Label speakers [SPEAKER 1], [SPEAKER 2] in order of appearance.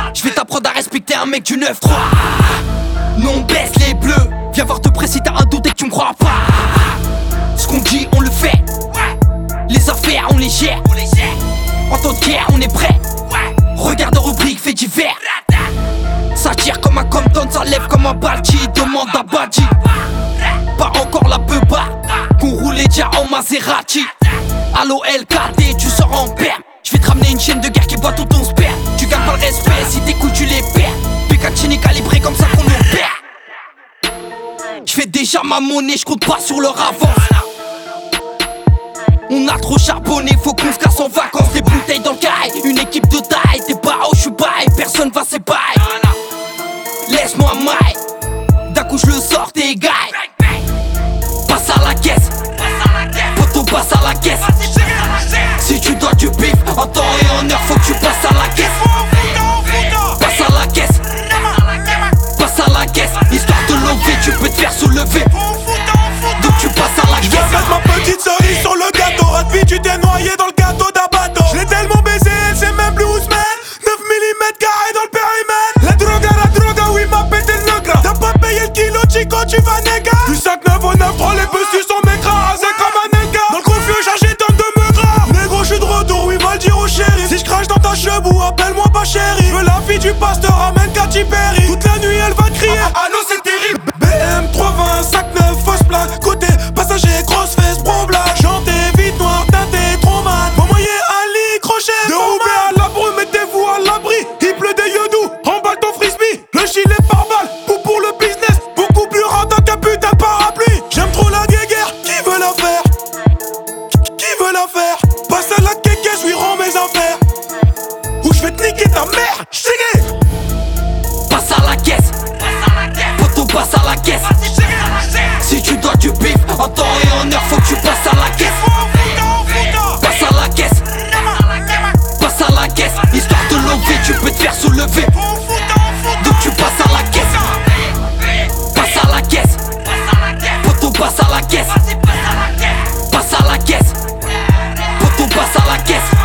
[SPEAKER 1] Je vais t'apprendre à respecter un mec du 9-3. Non, on baisse les bleus. Viens voir de près si t'as un doute et que tu me crois pas. Ce qu'on dit, on le fait. Les affaires, on les gère. En temps de guerre, on est prêt. Regarde en rubrique, fait divers. Ça tire comme un Compton, ça lève comme un Balti. Demande à Badji. Pas encore la beuba qu'on roulait déjà en Maserati. Allo LKD, tu sors en perme. Je vais te ramener une chaîne de guerre qui boit tout ton sperme. Tu gagnes pas le respect, si tes couilles tu les perds. Picatinny calibré comme ça qu'on opère. Je fais déjà ma monnaie, je compte pas sur leur avance. On a trop charbonné, faut qu'on se casse en vacances. Des bouteilles dans le caille, une équipe de taille. T'es pas haut, je suis bail, personne va s'ébailler. Laisse-moi maille, d'un coup je le sors, t'es gaille. Passe à la caisse, poto passe à la caisse. Si tu dois du bif, en temps et en heure, faut que tu passes à la caisse. Passe à la caisse, passe à la caisse. Histoire de lever, tu peux te faire soulever. Donc tu passes à la caisse.
[SPEAKER 2] Je vais mettre ma petite cerise sur le gâteau. Radvi, tu t'es noyé dans le gâteau d'Abato. Je l'ai tellement baisé, elle sait même plus où se mettre. 9 mm carré dans le périmètre. La droga, oui m'a pété le gras. T'as pas payé le kilo, chico, tu vas néga. Du 5-9 au 9-3, les bestus sont m'écrasés comme un Elga. Dans le confus, chargé d'hommes de me gras. Négro, je suis de retour, oui, va le dire au shérif. Si je crache dans ta chebou, appelle-moi pas chéri. Je veux la fille du pasteur, ramène Katy Perry. Toute la nuit, elle va crier. Allô, c'est terrible. BM 320, 5-9, fausse plaque. Côté passager, grosse fesse, bromblage. Chanté, vite noir, teinté, trop mal. M'envoyer un lit, crochet. Dérobé à la brume, mettez-vous à l'abri. Il pleut des yeux emballe ton frisbee. Le gilet pare-balles, pour le business. Beaucoup plus rentable qu'un putain de parapluie. J'aime trop la guéguerre, qui veut la faire? Qui veut la faire? Passe à la kéké, je lui rends mes affaires. Ou je vais te niquer ta mère, j't'ai.
[SPEAKER 1] Passe à la caisse, poto passe à la caisse. Si tu dois du bif, en temps et en heure, faut que tu passes à la caisse. Passe à la caisse, passe à la caisse. Histoire de lever, tu peux te faire soulever. Donc tu passes à la caisse. Passe à la caisse, poto passe à la caisse. Passe à la caisse, poto passe à la caisse.